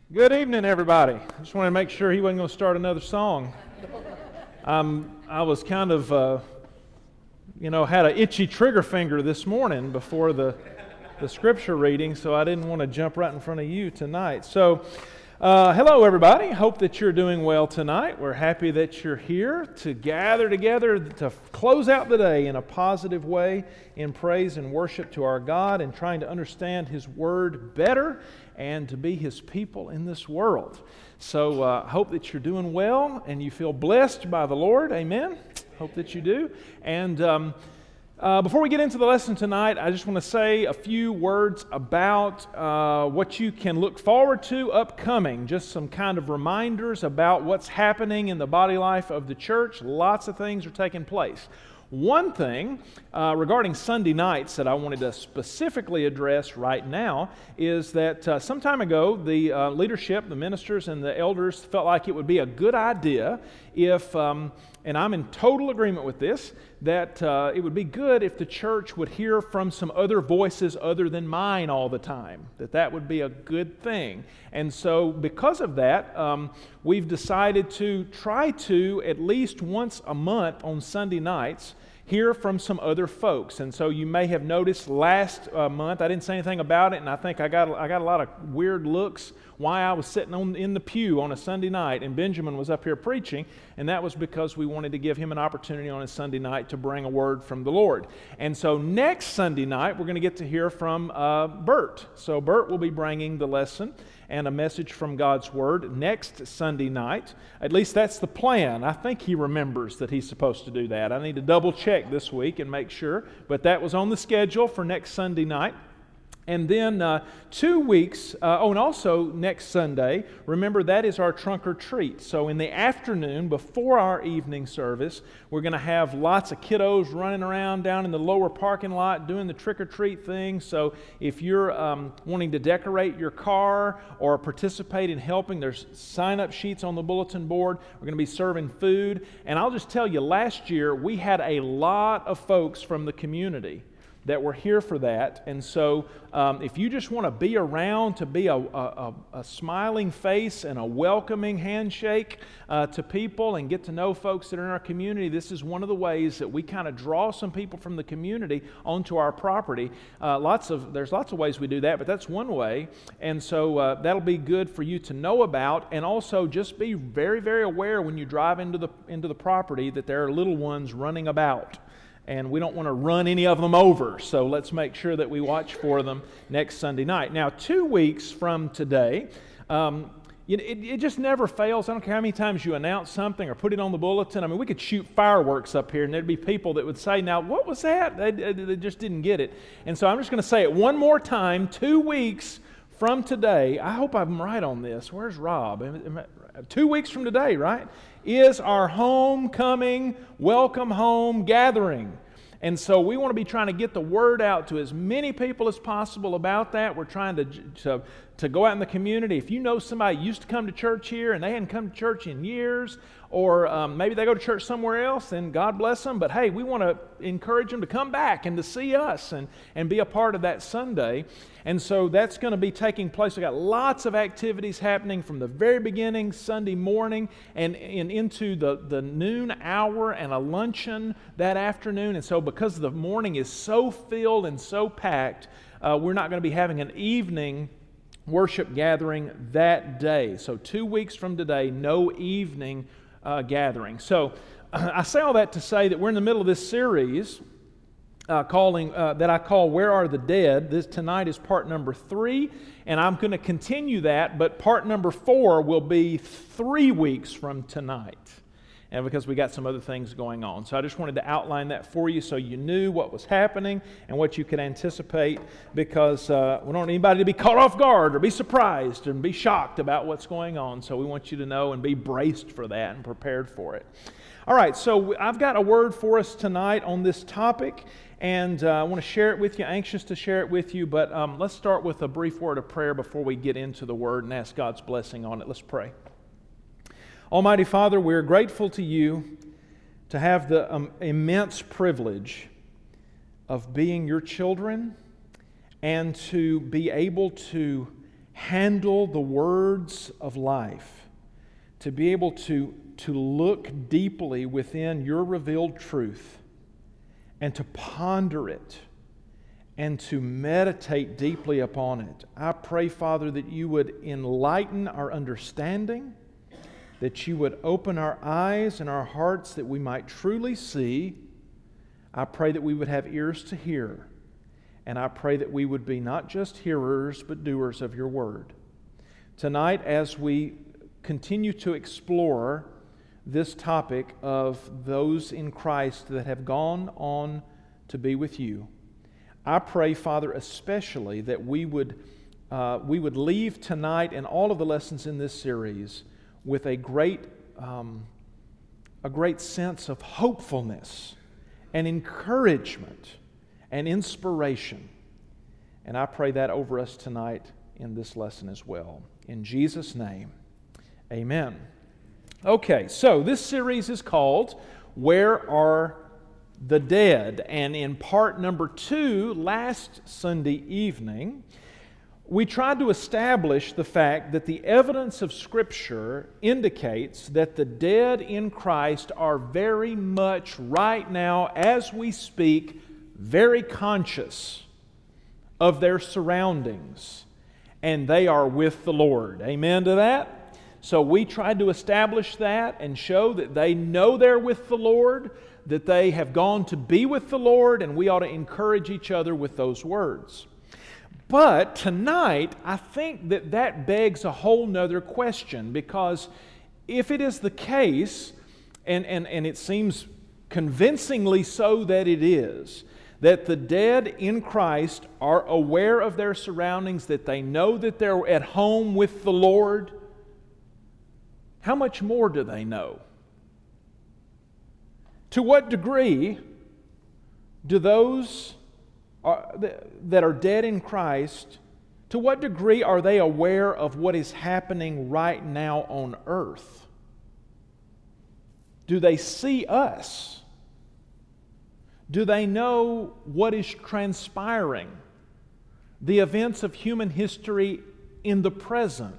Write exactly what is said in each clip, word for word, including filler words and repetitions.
Good evening, everybody. I just wanted to make sure he wasn't going to start another song. Um, I was kind of, uh, you know, had an itchy trigger finger this morning before the, the scripture reading, so I didn't want to jump right in front of you tonight. So, uh, hello, everybody. Hope that you're doing well tonight. We're happy that you're here to gather together to close out the day in a positive way in praise and worship to our God and trying to understand His Word better and to be His people in this world. So I uh, hope that you're doing well and you feel blessed by the Lord. Amen. Hope that you do. And um, uh, before we get into the lesson tonight, I just want to say a few words about uh, what you can look forward to upcoming. Just some kind of reminders about what's happening in the body life of the church. Lots of things are taking place. One thing uh, regarding Sunday nights that I wanted to specifically address right now is that uh, some time ago, the uh, leadership, the ministers, and the elders felt like it would be a good idea if, um, and I'm in total agreement with this, that uh, it would be good if the church would hear from some other voices other than mine all the time, that that would be a good thing. And so because of that, um, we've decided to try to, at least once a month on Sunday nights, hear from some other folks. And so you may have noticed last uh, month, I didn't say anything about it, and I think I got I got a lot of weird looks why I was sitting on in the pew on a Sunday night, and Benjamin was up here preaching, and that was because we wanted to give him an opportunity on a Sunday night to bring a word from the Lord. And so next Sunday night, we're going to get to hear from uh, Bert. So Bert will be bringing the lesson and a message from God's Word next Sunday night. At least that's the plan. I think he remembers that he's supposed to do that. I need to double check this week and make sure, but that was on the schedule for next Sunday night. And then uh, two weeks, uh, oh, and also next Sunday, remember that is our trunk or treat. So in the afternoon, before our evening service, we're going to have lots of kiddos running around down in the lower parking lot doing the trick or treat thing. So if you're um, wanting to decorate your car or participate in helping, there's sign-up sheets on the bulletin board. We're going to be serving food. And I'll just tell you, last year we had a lot of folks from the community that were here for that. And so um, if you just want to be around to be a, a, a smiling face and a welcoming handshake uh, to people and get to know folks that are in our community, this is one of the ways that we kind of draw some people from the community onto our property. Uh, lots of There's lots of ways we do that, but that's one way. And so uh, that'll be good for you to know about, and also just be very, very aware when you drive into the into the property that there are little ones running about. And we don't want to run any of them over, so let's make sure that we watch for them next Sunday night. Now, two weeks from today, um, it, it just never fails. I don't care how many times you announce something or put it on the bulletin. I mean, we could shoot fireworks up here, and there'd be people that would say, now, what was that? They, they just didn't get it. And so I'm just going to say it one more time. Two weeks from today, I hope I'm right on this. Where's Rob? Am I, two weeks from today, right, is our homecoming, welcome home gathering. And so we want to be trying to get the word out to as many people as possible about that. We're trying to, to, to go out in the community. If you know somebody who used to come to church here and they hadn't come to church in years, or um, maybe they go to church somewhere else, then God bless them. But hey, we want to encourage them to come back and to see us and, and be a part of that Sunday. And so that's going to be taking place. We've got lots of activities happening from the very beginning, Sunday morning, and, and into the, the noon hour, and a luncheon that afternoon. And so because the morning is so filled and so packed, uh, we're not going to be having an evening worship gathering that day. So two weeks from today, no evening uh, gathering. So I say all that to say that we're in the middle of this series Uh, calling uh, that I call "Where Are the Dead?" This tonight is part number three, and I'm going to continue that. But part number four will be three weeks from tonight, and because we got some other things going on. So I just wanted to outline that for you, so you knew what was happening and what you could anticipate. Because uh, we don't want anybody to be caught off guard or be surprised and be shocked about what's going on. So we want you to know and be braced for that and prepared for it. All right, so I've got a word for us tonight on this topic, and uh, I want to share it with you, anxious to share it with you, but um, let's start with a brief word of prayer before we get into the Word and ask God's blessing on it. Let's pray. Almighty Father, we are grateful to you to have the um, immense privilege of being your children and to be able to handle the words of life, to be able to, to look deeply within your revealed truth and to ponder it and to meditate deeply upon it. I pray, Father, that you would enlighten our understanding, that you would open our eyes and our hearts that we might truly see. I pray that we would have ears to hear, and I pray that we would be not just hearers but doers of your word. Tonight, as we continue to explore this topic of those in Christ that have gone on to be with you, I pray, Father, especially that we would, uh, we would leave tonight and all of the lessons in this series with a great, um, a great sense of hopefulness and encouragement and inspiration. And I pray that over us tonight in this lesson as well. In Jesus' name, amen. Okay, so this series is called Where Are the Dead? And in part number two, last Sunday evening, we tried to establish the fact that the evidence of Scripture indicates that the dead in Christ are very much right now, as we speak, very conscious of their surroundings, and they are with the Lord. Amen to that? So we tried to establish that and show that they know they're with the Lord, that they have gone to be with the Lord, and we ought to encourage each other with those words. But tonight, I think that that begs a whole nother question, because if it is the case, and, and, and it seems convincingly so that it is, that the dead in Christ are aware of their surroundings, that they know that they're at home with the Lord, how much more do they know? To what degree do those are, that are dead in Christ, to what degree are they aware of what is happening right now on earth? Do they see us? Do they know what is transpiring? The events of human history in the present?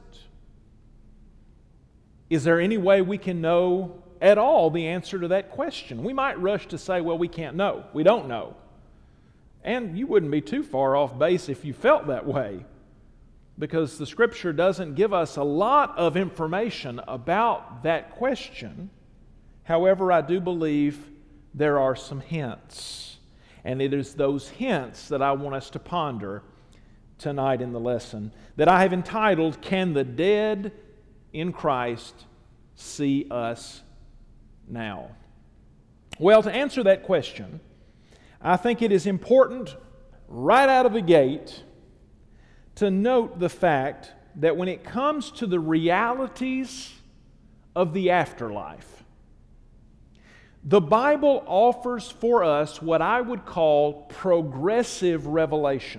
Is there any way we can know at all the answer to that question? We might rush to say, well, we can't know. We don't know. And you wouldn't be too far off base if you felt that way, because the Scripture doesn't give us a lot of information about that question. However, I do believe there are some hints, and it is those hints that I want us to ponder tonight in the lesson that I have entitled, Can the Dead in Christ See Us Now? Well, to answer that question, I think it is important right out of the gate to note the fact that when it comes to the realities of the afterlife, the Bible offers for us what I would call progressive revelation.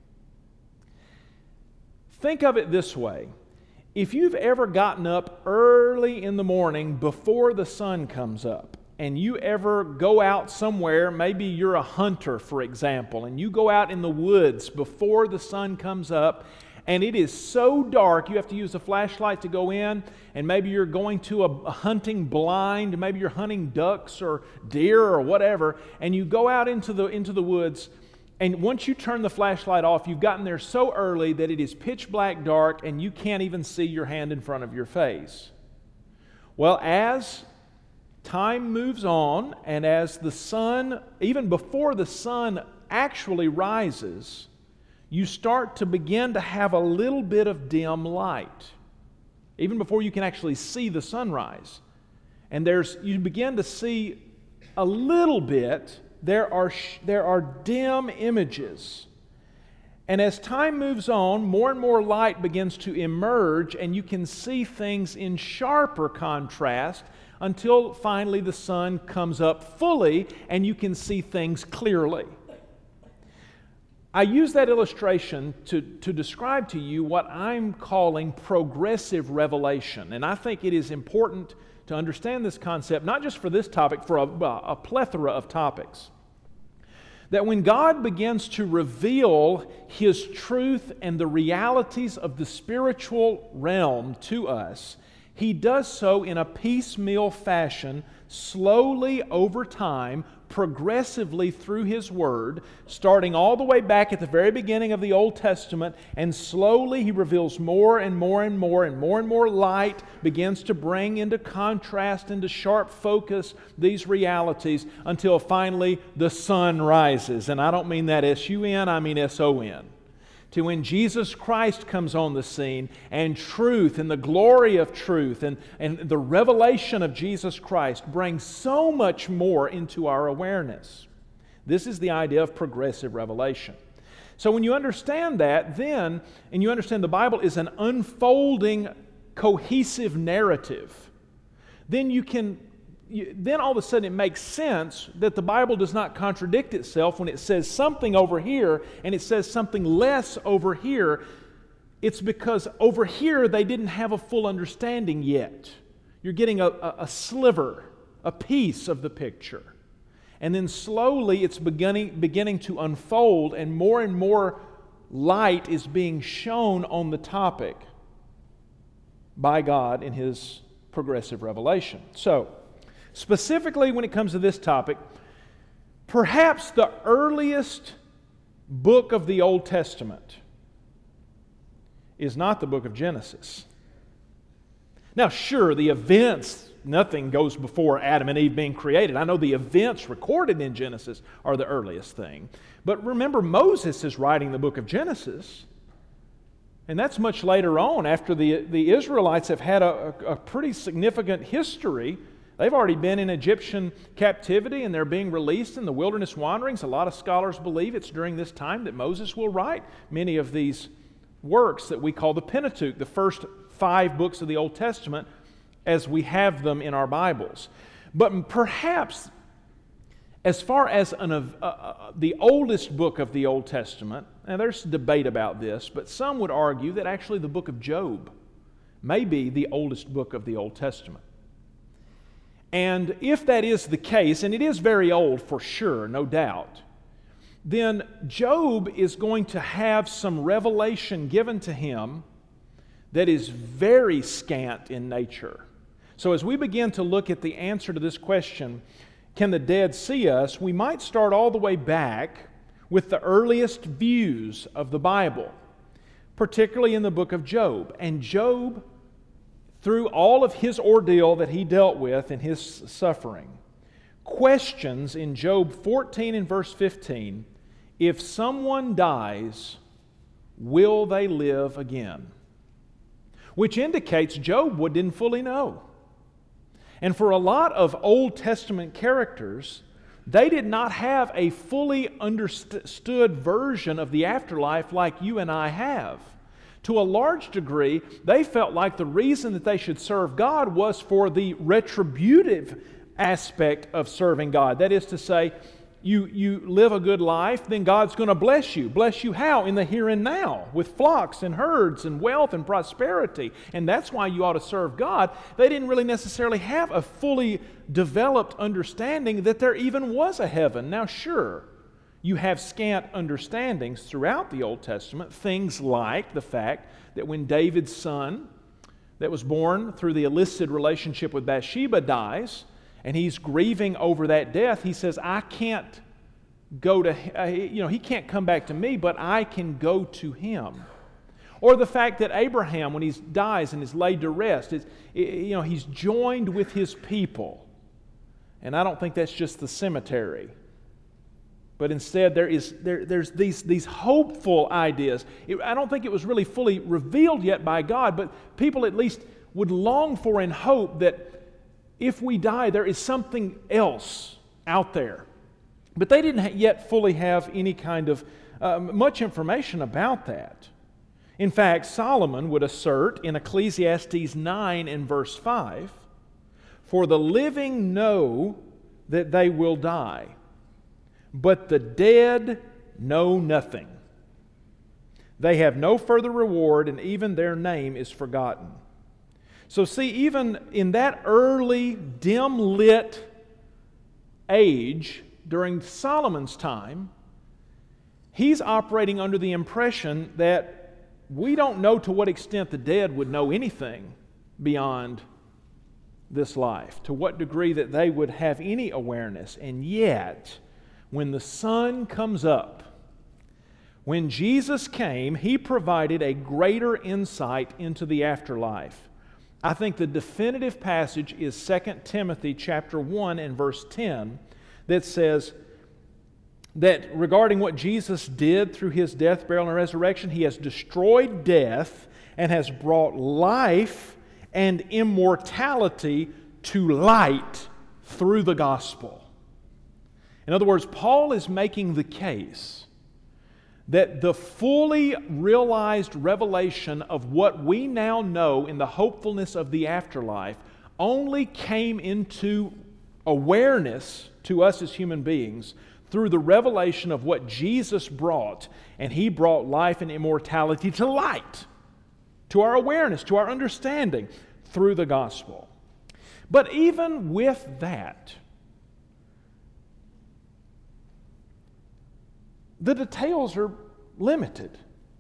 Think of it this way. If you've ever gotten up early in the morning before the sun comes up, and you ever go out somewhere, maybe you're a hunter, for example, and you go out in the woods before the sun comes up, and it is so dark, you have to use a flashlight to go in, and maybe you're going to a, a hunting blind, maybe you're hunting ducks or deer or whatever, and you go out into the, into the woods, and once you turn the flashlight off, you've gotten there so early that it is pitch black dark, and you can't even see your hand in front of your face. Well, as time moves on, and as the sun, even before the sun actually rises, you start to begin to have a little bit of dim light, even before you can actually see the sunrise. And there's, you begin to see a little bit, there are, there are dim images. And as time moves on, more and more light begins to emerge, and you can see things in sharper contrast until finally the sun comes up fully and you can see things clearly. I use that illustration to, to describe to you what I'm calling progressive revelation. And I think it is important to understand this concept, not just for this topic, for a, a plethora of topics. That when God begins to reveal His truth and the realities of the spiritual realm to us, He does so in a piecemeal fashion, slowly over time, progressively through His Word, starting all the way back at the very beginning of the Old Testament, and slowly He reveals more and more and more, and more and more light begins to bring into contrast, into sharp focus, these realities, until finally the sun rises. And I don't mean that S U N, I mean S O N. To when Jesus Christ comes on the scene, and truth and the glory of truth and, and the revelation of Jesus Christ brings so much more into our awareness. This is the idea of progressive revelation. So when you understand that, then, and you understand the Bible is an unfolding, cohesive narrative, then you can You, then all of a sudden it makes sense that the Bible does not contradict itself when it says something over here and it says something less over here. It's because over here they didn't have a full understanding yet. You're getting a, a, a sliver, a piece of the picture. And then slowly it's beginning, beginning to unfold, and more and more light is being shown on the topic by God in His progressive revelation. So, specifically when it comes to this topic, perhaps the earliest book of the Old Testament is not the book of Genesis. Now, sure, the events, nothing goes before Adam and Eve being created. I know the events recorded in Genesis are the earliest thing. But remember, Moses is writing the book of Genesis. And that's much later on, after the, the Israelites have had a, a, a pretty significant history. They've already been in Egyptian captivity and they're being released in the wilderness wanderings. A lot of scholars believe it's during this time that Moses will write many of these works that we call the Pentateuch, the first five books of the Old Testament as we have them in our Bibles. But perhaps, as far as an, uh, uh, the oldest book of the Old Testament, and there's debate about this, but some would argue that actually the book of Job may be the oldest book of the Old Testament. And if that is the case, and it is very old for sure, no doubt, then Job is going to have some revelation given to him that is very scant in nature. So as we begin to look at the answer to this question, can the dead see us, we might start all the way back with the earliest views of the Bible, particularly in the book of Job. And Job, through all of his ordeal that he dealt with and his suffering, questions in Job fourteen and verse fifteen, if someone dies, will they live again? Which indicates Job didn't fully know. And for a lot of Old Testament characters, they did not have a fully understood version of the afterlife like you and I have. To a large degree, they felt like the reason that they should serve God was for the retributive aspect of serving God. That is to say, you, you live a good life, then God's going to bless you. Bless you how? In the here and now, with flocks and herds and wealth and prosperity. And that's why you ought to serve God. They didn't really necessarily have a fully developed understanding that there even was a heaven. Now, sure, you have scant understandings throughout the Old Testament, things like the fact that when David's son that was born through the illicit relationship with Bathsheba dies, and he's grieving over that death, he says, I can't go to, uh, you know, he can't come back to me, but I can go to him. Or the fact that Abraham, when he dies and is laid to rest, is, you know, he's joined with his people. And I don't think that's just the cemetery. But instead, there is there, there's these, these hopeful ideas. It, I don't think it was really fully revealed yet by God, but people at least would long for and hope that if we die, there is something else out there. But they didn't yet fully have any kind of uh, much information about that. In fact, Solomon would assert in Ecclesiastes nine and verse five, "For the living know that they will die, but the dead know nothing. They have no further reward, and even their name is forgotten." So see, even in that early, dim-lit age, during Solomon's time, he's operating under the impression that we don't know to what extent the dead would know anything beyond this life, to what degree that they would have any awareness. And yet, when the sun comes up, when Jesus came, He provided a greater insight into the afterlife. I think the definitive passage is Second Timothy chapter one and verse ten that says that regarding what Jesus did through His death, burial, and resurrection, He has destroyed death and has brought life and immortality to light through the gospel. In other words, Paul is making the case that the fully realized revelation of what we now know in the hopefulness of the afterlife only came into awareness to us as human beings through the revelation of what Jesus brought. And He brought life and immortality to light, to our awareness, to our understanding through the gospel. But even with that, the details are limited.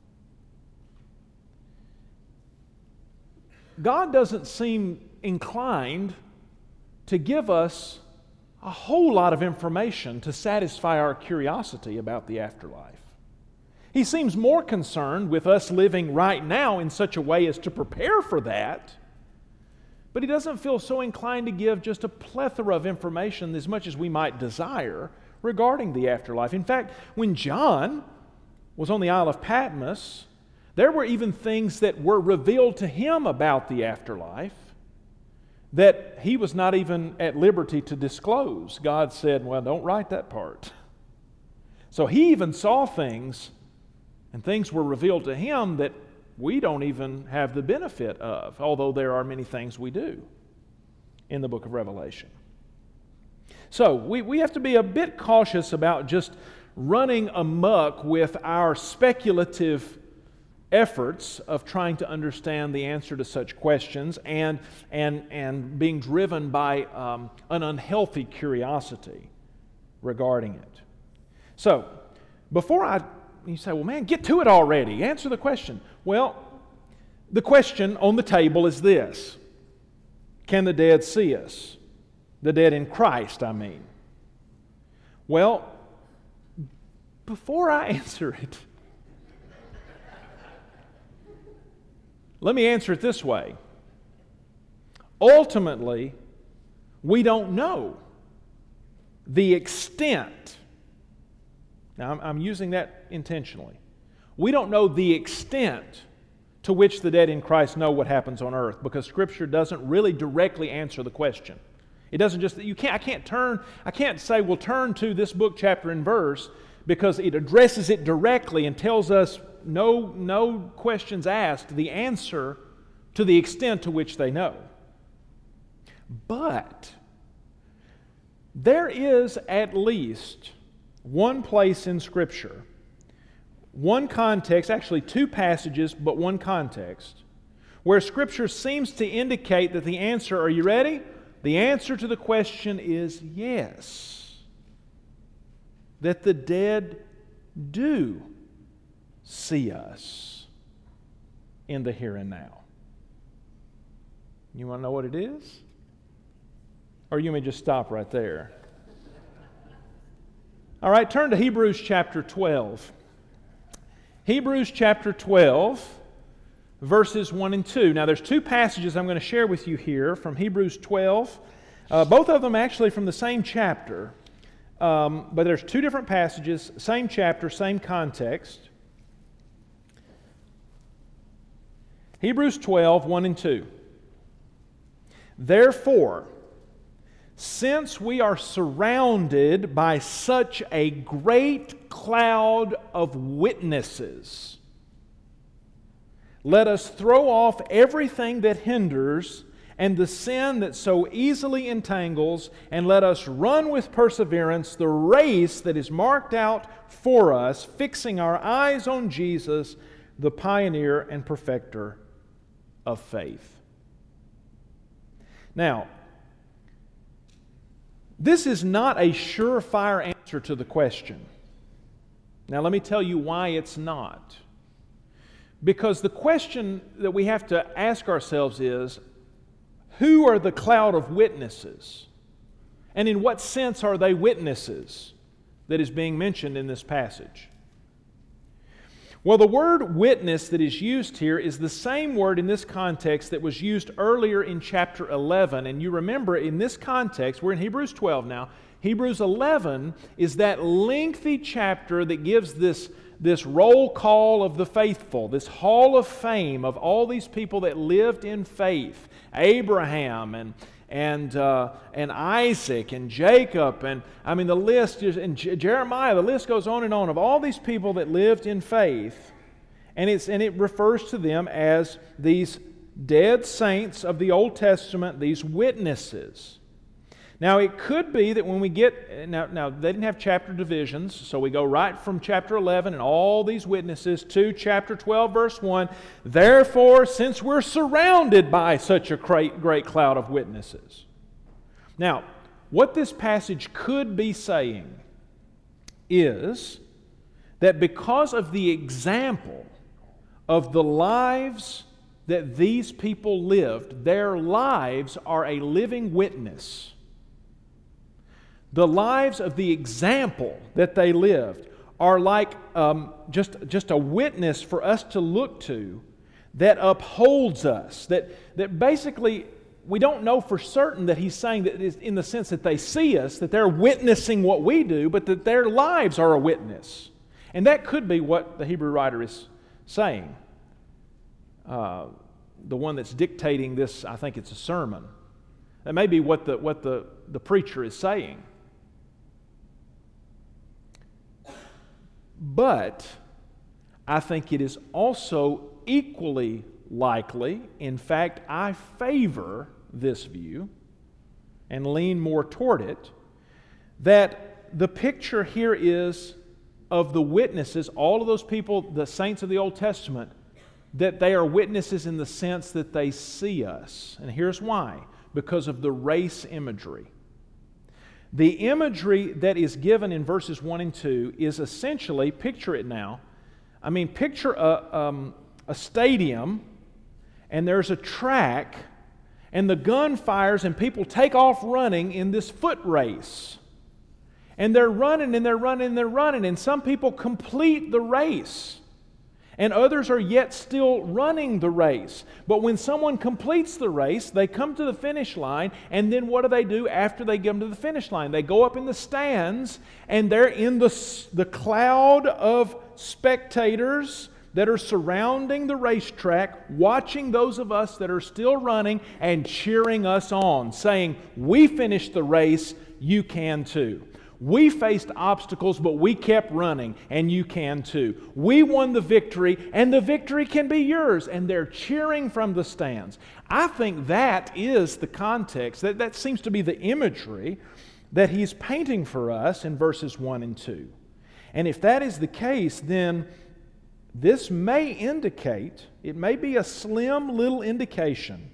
God doesn't seem inclined to give us a whole lot of information to satisfy our curiosity about the afterlife. He seems more concerned with us living right now in such a way as to prepare for that, but He doesn't feel so inclined to give just a plethora of information as much as we might desire regarding the afterlife. In fact, when John was on the Isle of Patmos, there were even things that were revealed to him about the afterlife that he was not even at liberty to disclose. God said, well, don't write that part. So he even saw things, and things were revealed to him that we don't even have the benefit of, although there are many things we do in the book of Revelation. So we, we have to be a bit cautious about just running amok with our speculative efforts of trying to understand the answer to such questions and, and, and being driven by um, an unhealthy curiosity regarding it. So, before I, you say, well, man, get to it already. Answer the question. Well, the question on the table is this: can the dead see us? The dead in Christ, I mean. Well, before I answer it, let me answer it this way. Ultimately, we don't know the extent. Now, I'm, I'm using that intentionally. We don't know the extent to which the dead in Christ know what happens on earth, because Scripture doesn't really directly answer the question. It doesn't just, you can't, I can't turn, I can't say, well, turn to this book, chapter, and verse, because it addresses it directly and tells us no, no questions asked, the answer to the extent to which they know. But there is at least one place in Scripture, one context, actually two passages, but one context, where Scripture seems to indicate that the answer, are you ready? The answer to the question is yes. That the dead do see us in the here and now. You want to know what it is? Or you may just stop right there. All right, turn to Hebrews chapter twelve. Hebrews chapter twelve, verses one and two. Now, there's two passages I'm going to share with you here from Hebrews twelve. Uh, both of them actually from the same chapter. Um, but there's two different passages, same chapter, same context. Hebrews twelve, one and two. Therefore, since we are surrounded by such a great cloud of witnesses, let us throw off everything that hinders and the sin that so easily entangles, and let us run with perseverance the race that is marked out for us, fixing our eyes on Jesus, the pioneer and perfecter of faith. Now, this is not a surefire answer to the question. Now let me tell you why it's not. Because the question that we have to ask ourselves is, who are the cloud of witnesses? And in what sense are they witnesses that is being mentioned in this passage? Well, the word witness that is used here is the same word in this context that was used earlier in chapter eleven. And you remember, in this context, we're in Hebrews twelve now. Hebrews eleven is that lengthy chapter that gives this, this roll call of the faithful, this hall of fame of all these people that lived in faith. Abraham and and uh, and Isaac and Jacob, and I mean the list is, and J- Jeremiah, the list goes on and on of all these people that lived in faith, and it's and it refers to them as these dead saints of the Old Testament, these witnesses. Now it could be that when we get now, now they didn't have chapter divisions, so we go right from chapter eleven and all these witnesses to chapter twelve, verse one. Therefore, since we're surrounded by such a great, great cloud of witnesses. Now, what this passage could be saying is that because of the example of the lives that these people lived, their lives are a living witness. The lives of the example that they lived are like um, just, just a witness for us to look to that upholds us. That, that basically, we don't know for certain that he's saying that is in the sense that they see us, that they're witnessing what we do, but that their lives are a witness. And that could be what the Hebrew writer is saying. Uh, the one that's dictating this, I think it's a sermon. That may be what the, what the, the preacher is saying. But I think it is also equally likely, in fact, I favor this view and lean more toward it, that the picture here is of the witnesses, all of those people, the saints of the Old Testament, that they are witnesses in the sense that they see us. And here's why. Because of the race imagery. The imagery that is given in verses one and two is essentially, picture it now, I mean, picture a, um, a stadium, and there's a track, and the gun fires, and people take off running in this foot race. And they're running, and they're running, and they're running, and some people complete the race. And others are yet still running the race. But when someone completes the race, they come to the finish line, and then what do they do after they come to the finish line? They go up in the stands, and they're in the, the cloud of spectators that are surrounding the racetrack, watching those of us that are still running and cheering us on, saying, "We finished the race, you can too. We faced obstacles, but we kept running, and you can too. We won the victory, and the victory can be yours." And they're cheering from the stands. I think that is the context, that, that seems to be the imagery that he's painting for us in verses one and two. And if that is the case, then this may indicate, it may be a slim little indication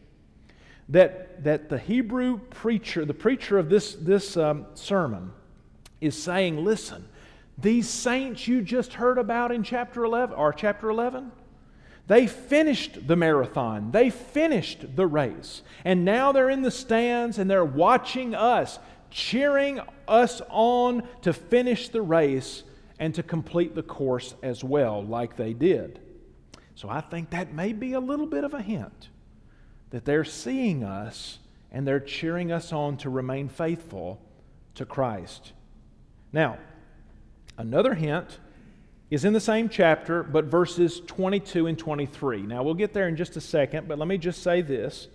that, that the Hebrew preacher, the preacher of this, this um, sermon, is saying, listen, these saints you just heard about in chapter eleven, or chapter eleven, they finished the marathon. They finished the race. And now they're in the stands and they're watching us, cheering us on to finish the race and to complete the course as well, like they did. So I think that may be a little bit of a hint that they're seeing us and they're cheering us on to remain faithful to Christ. Now, another hint is in the same chapter, but verses twenty-two and twenty-three. Now, we'll get there in just a second, but let me just say this.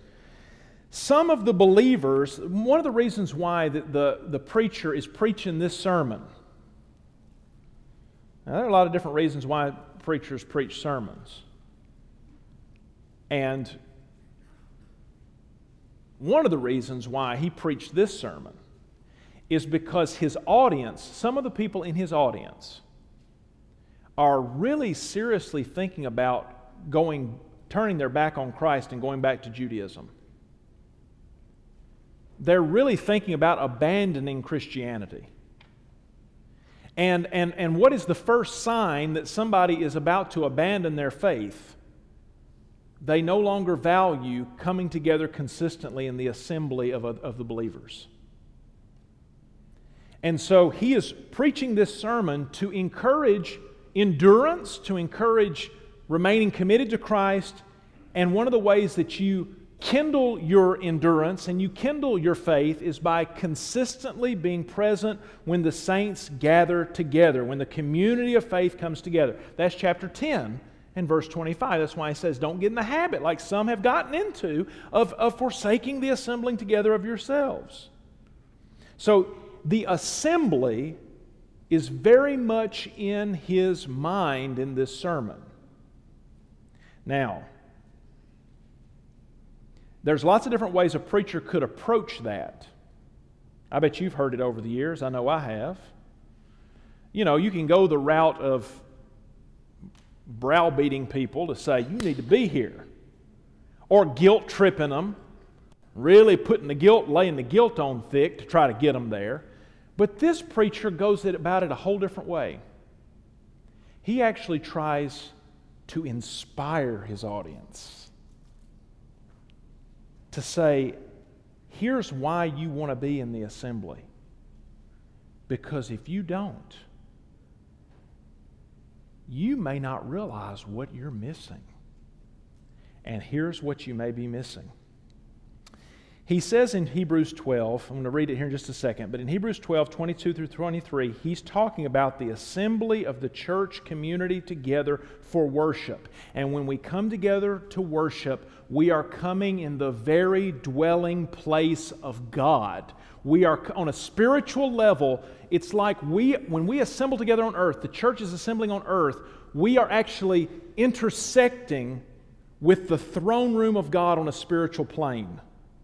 Some of the believers, one of the reasons why the, the, the preacher is preaching this sermon, now, there are a lot of different reasons why preachers preach sermons. And one of the reasons why he preached this sermon is because his audience, some of the people in his audience, are really seriously thinking about going, turning their back on Christ and going back to Judaism. They're really thinking about abandoning Christianity. And, and, and what is the first sign that somebody is about to abandon their faith? They no longer value coming together consistently in the assembly of, of the believers. And so he is preaching this sermon to encourage endurance, to encourage remaining committed to Christ. And one of the ways that you kindle your endurance and you kindle your faith is by consistently being present when the saints gather together, when the community of faith comes together. That's chapter ten and verse twenty-five. That's why he says, don't get in the habit, like some have gotten into, of, of forsaking the assembling together of yourselves. So the assembly is very much in his mind in this sermon. Now, there's lots of different ways a preacher could approach that. I bet you've heard it over the years. I know I have. You know, you can go the route of browbeating people to say, you need to be here. Or guilt tripping them. Really putting the guilt, laying the guilt on thick to try to get them there. But this preacher goes about it a whole different way. He actually tries to inspire his audience. To say, here's why you want to be in the assembly. Because if you don't, you may not realize what you're missing. And here's what you may be missing. He says in Hebrews twelve, I'm going to read it here in just a second, but in Hebrews twelve, twenty-two through twenty-three, he's talking about the assembly of the church community together for worship. And when we come together to worship, we are coming in the very dwelling place of God. We are on a spiritual level. It's like we, when we assemble together on earth, the church is assembling on earth, we are actually intersecting with the throne room of God on a spiritual plane.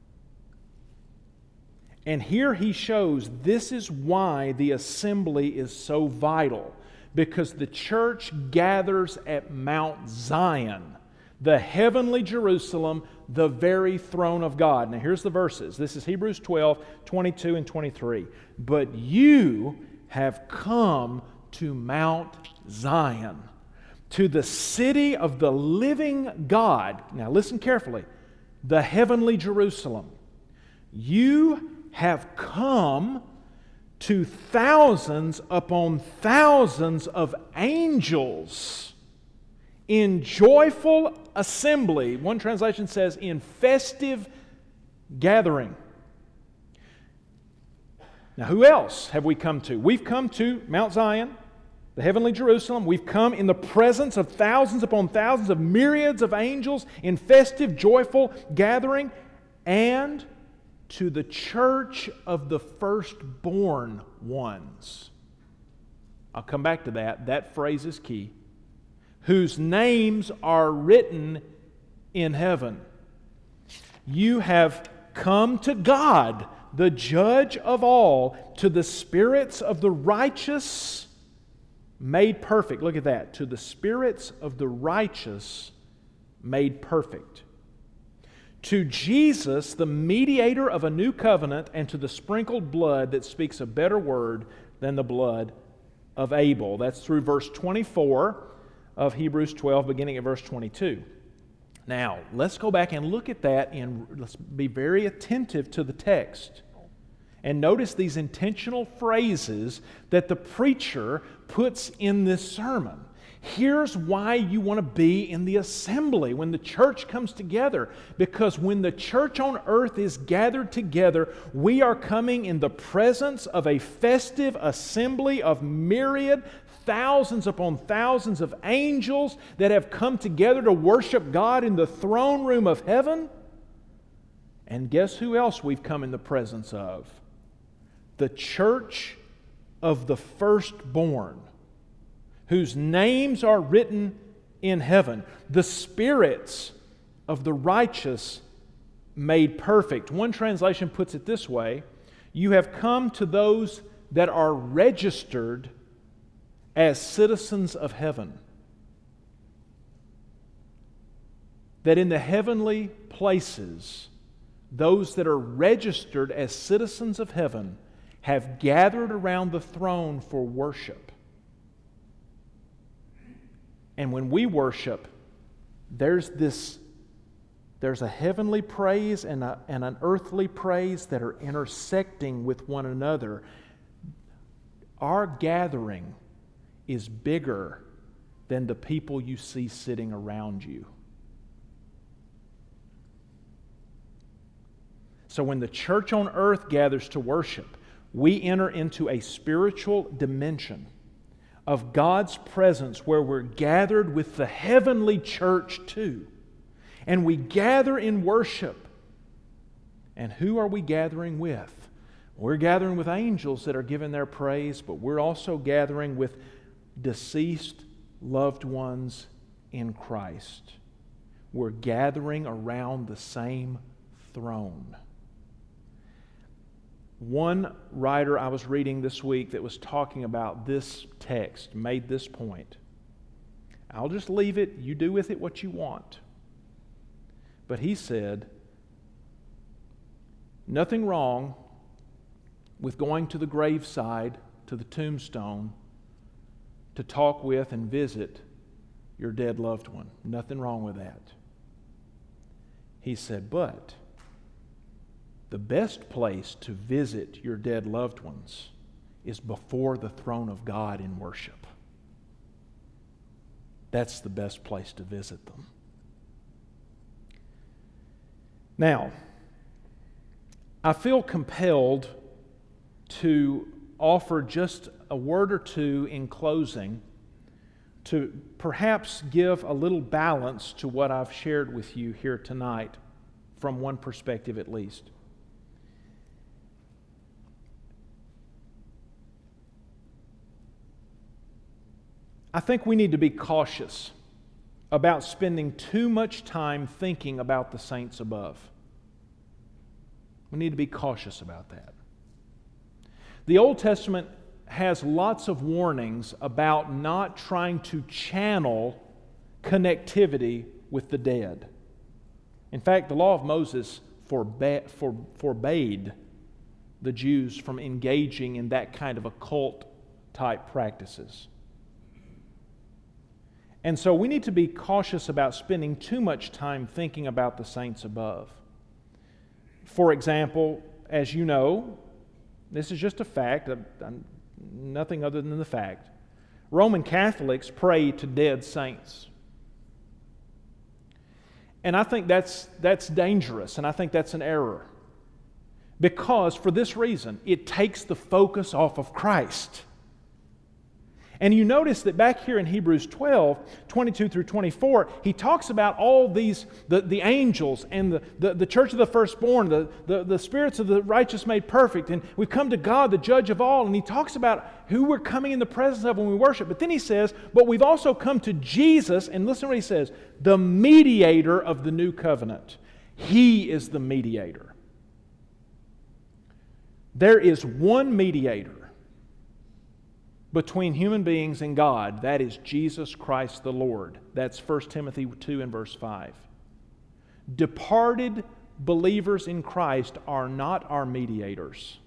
And here he shows this is why the assembly is so vital. Because the church gathers at Mount Zion, the heavenly Jerusalem, the very throne of God. Now here's the verses. This is Hebrews twelve, twenty-two and twenty-three. But you have come to Mount Zion, to the city of the living God. Now listen carefully. The heavenly Jerusalem. You have come to thousands upon thousands of angels in joyful assembly. One translation says in festive gathering. Now, who else have we come to? We've come to Mount Zion, the heavenly Jerusalem. We've come in the presence of thousands upon thousands of myriads of angels in festive, joyful gathering, and to the church of the firstborn ones. I'll come back to that. That phrase is key. Whose names are written in heaven. You have come to God, the judge of all, to the spirits of the righteous made perfect. Look at that. To the spirits of the righteous made perfect. To Jesus, the mediator of a new covenant, and to the sprinkled blood that speaks a better word than the blood of Abel. That's through verse twenty-four of Hebrews twelve, beginning at verse twenty-two. Now, let's go back and look at that, and let's be very attentive to the text. And notice these intentional phrases that the preacher puts in this sermon. Here's why you want to be in the assembly when the church comes together. Because when the church on earth is gathered together, we are coming in the presence of a festive assembly of myriad, thousands upon thousands of angels that have come together to worship God in the throne room of heaven. And guess who else we've come in the presence of? The church of the firstborn, whose names are written in heaven. The spirits of the righteous made perfect. One translation puts it this way: you have come to those that are registered as citizens of heaven. That in the heavenly places, those that are registered as citizens of heaven have gathered around the throne for worship. And when we worship, there's this, there's a heavenly praise and, a, and an earthly praise that are intersecting with one another. Our gathering is bigger than the people you see sitting around you. So when the church on earth gathers to worship, we enter into a spiritual dimension of God's presence where we're gathered with the heavenly church too. And we gather in worship. And who are we gathering with? We're gathering with angels that are giving their praise, but we're also gathering with deceased loved ones in Christ. We're gathering around the same throne. One writer I was reading this week that was talking about this text made this point. I'll just leave it. You do with it what you want. But he said, nothing wrong with going to the graveside, to the tombstone, to talk with and visit your dead loved one. Nothing wrong with that. He said, but the best place to visit your dead loved ones is before the throne of God in worship. That's the best place to visit them. Now, I feel compelled to offer just a word or two in closing to perhaps give a little balance to what I've shared with you here tonight, from one perspective at least. I think we need to be cautious about spending too much time thinking about the saints above. We need to be cautious about that. The Old Testament has lots of warnings about not trying to channel connectivity with the dead. In fact, the law of Moses forba- for, forbade the Jews from engaging in that kind of occult type practices. And so we need to be cautious about spending too much time thinking about the saints above. For example, as you know, this is just a fact, nothing other than the fact. Roman Catholics pray to dead saints. And I think that's, that's dangerous, and I think that's an error. Because, for this reason, it takes the focus off of Christ. And you notice that back here in Hebrews twelve, twenty-two through twenty-four, he talks about all these, the, the angels and the, the, the church of the firstborn, the, the, the spirits of the righteous made perfect, and we've come to God, the judge of all, and he talks about who we're coming in the presence of when we worship. But then he says, but we've also come to Jesus, and listen to what he says, the mediator of the new covenant. He is the mediator. There is one mediator between human beings and God. That is Jesus Christ the Lord. That's First Timothy two and verse five. Departed believers in Christ are not our mediators.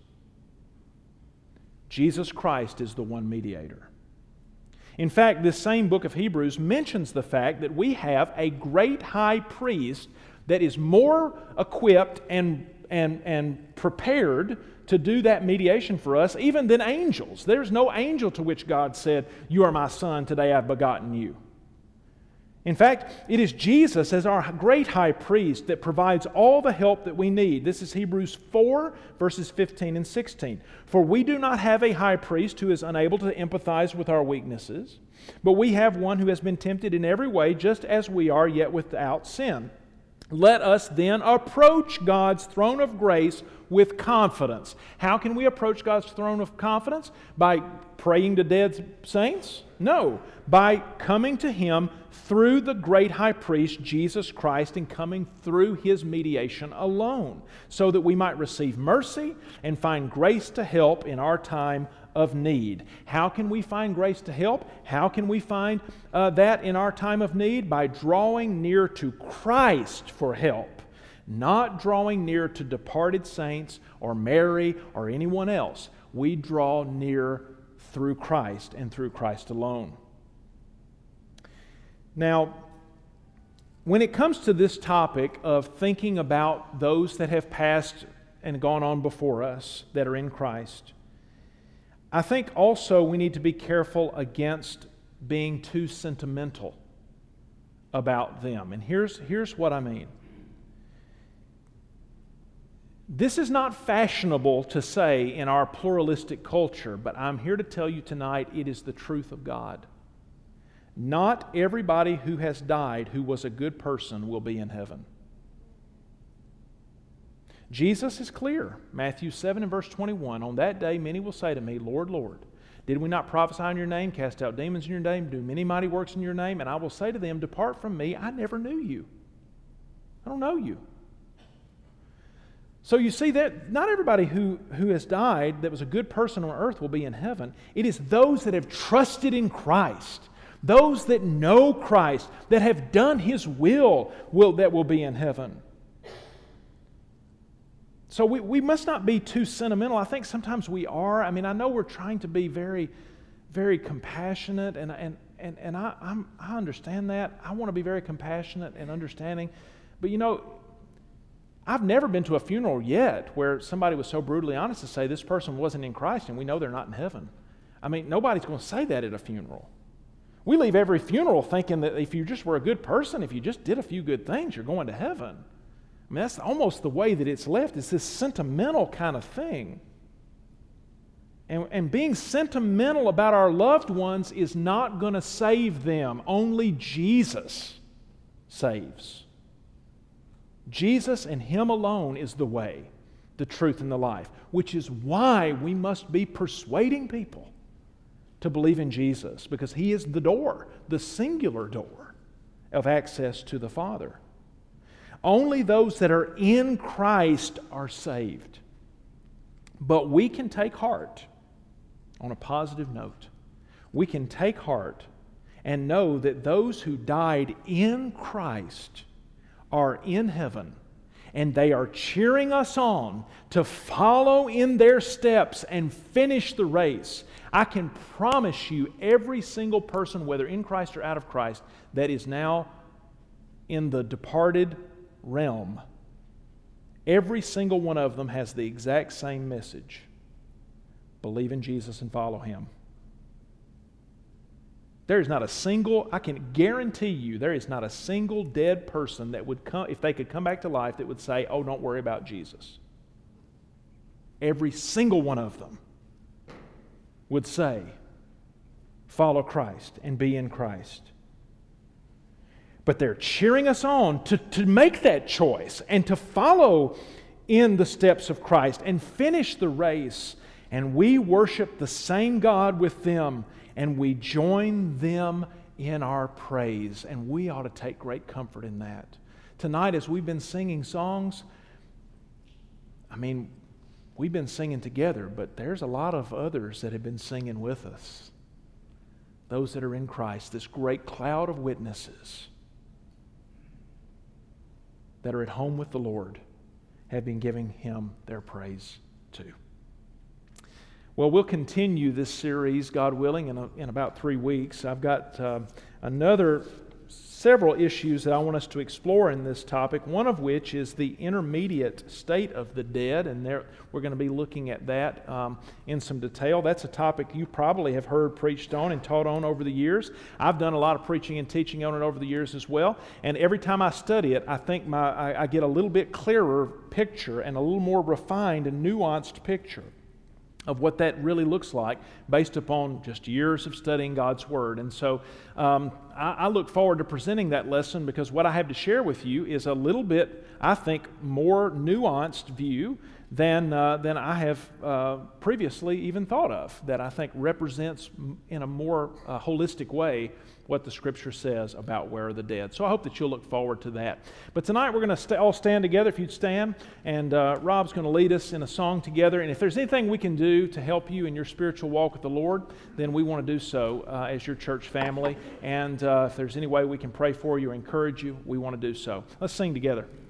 Jesus Christ is the one mediator. In fact, this same book of Hebrews mentions the fact that we have a great high priest that is more equipped and, and, and prepared to do that mediation for us, even than angels. There's no angel to which God said, "You are my son, today I've begotten you." In fact, it is Jesus as our great high priest that provides all the help that we need. This is Hebrews four, verses fifteen and sixteen. For we do not have a high priest who is unable to empathize with our weaknesses, but we have one who has been tempted in every way, just as we are, yet without sin. Let us then approach God's throne of grace with confidence. How can we approach God's throne of confidence? By praying to dead saints? No. By coming to Him through the great high priest, Jesus Christ, and coming through His mediation alone, so that we might receive mercy and find grace to help in our time of need. How can we find grace to help? How can we find uh, that in our time of need? By drawing near to Christ for help. not drawing near to departed saints or Mary or anyone else. We draw near through Christ and through Christ alone. Now, when it comes to this topic of thinking about those that have passed and gone on before us that are in Christ, I think also we need to be careful against being too sentimental about them. And here's, here's what I mean. This is not fashionable to say in our pluralistic culture, but I'm here to tell you tonight it is the truth of God. Not everybody who has died who was a good person will be in heaven. Jesus is clear. Matthew seven and verse twenty-one, on that day many will say to me, Lord, Lord, did we not prophesy in your name, cast out demons in your name, do many mighty works in your name? And I will say to them, depart from me, I never knew you. I don't know you. So you see that not everybody who, who has died that was a good person on earth will be in heaven. It is those that have trusted in Christ, those that know Christ, that have done His will, will that will be in heaven. So we, we must not be too sentimental. I think sometimes we are. I mean, I know we're trying to be very, very compassionate, and and and, and I I'm, I understand that. I want to be very compassionate and understanding. But you know, I've never been to a funeral yet where somebody was so brutally honest to say this person wasn't in Christ and we know they're not in heaven. I mean, nobody's going to say that at a funeral. We leave every funeral thinking that if you just were a good person, if you just did a few good things, you're going to heaven. I mean, that's almost the way that it's left. It's this sentimental kind of thing. And, and being sentimental about our loved ones is not going to save them. Only Jesus saves. Jesus and Him alone is the way, the truth, and the life, which is why we must be persuading people to believe in Jesus, because He is the door, the singular door of access to the Father. Only those that are in Christ are saved. But we can take heart, on a positive note, we can take heart and know that those who died in Christ are in heaven, and they are cheering us on to follow in their steps and finish the race. I can promise you every single person, whether in Christ or out of Christ, that is now in the departed realm, every single one of them has the exact same message. Believe in Jesus and follow Him. There is not a single, I can guarantee you, there is not a single dead person that would come, if they could come back to life, that would say, oh, don't worry about Jesus. Every single one of them would say, follow Christ and be in Christ. But they're cheering us on to, to make that choice and to follow in the steps of Christ and finish the race. And we worship the same God with them, and we join them in our praise. And we ought to take great comfort in that. Tonight, as we've been singing songs, I mean, we've been singing together, but there's a lot of others that have been singing with us. Those that are in Christ, this great cloud of witnesses that are at home with the Lord, have been giving Him their praise too. Well, we'll continue this series, God willing, in, a, in about three weeks. I've got uh, another several issues that I want us to explore in this topic, one of which is the intermediate state of the dead, and there, we're going to be looking at that um, in some detail. That's a topic you probably have heard preached on and taught on over the years. I've done a lot of preaching and teaching on it over the years as well, and every time I study it, I think my, I, I get a little bit clearer picture and a little more refined and nuanced picture of what that really looks like based upon just years of studying God's Word. And so um, I, I look forward to presenting that lesson, because what I have to share with you is a little bit, I think, more nuanced view than, uh, than I have uh, previously even thought of, that I think represents in a more uh, holistic way what the Scripture says about where are the dead. So I hope that you'll look forward to that. But tonight we're going to st- all stand together, if you'd stand, and uh, Rob's going to lead us in a song together. And if there's anything we can do to help you in your spiritual walk with the Lord, then we want to do so uh, as your church family. And uh, if there's any way we can pray for you or encourage you, we want to do so. Let's sing together.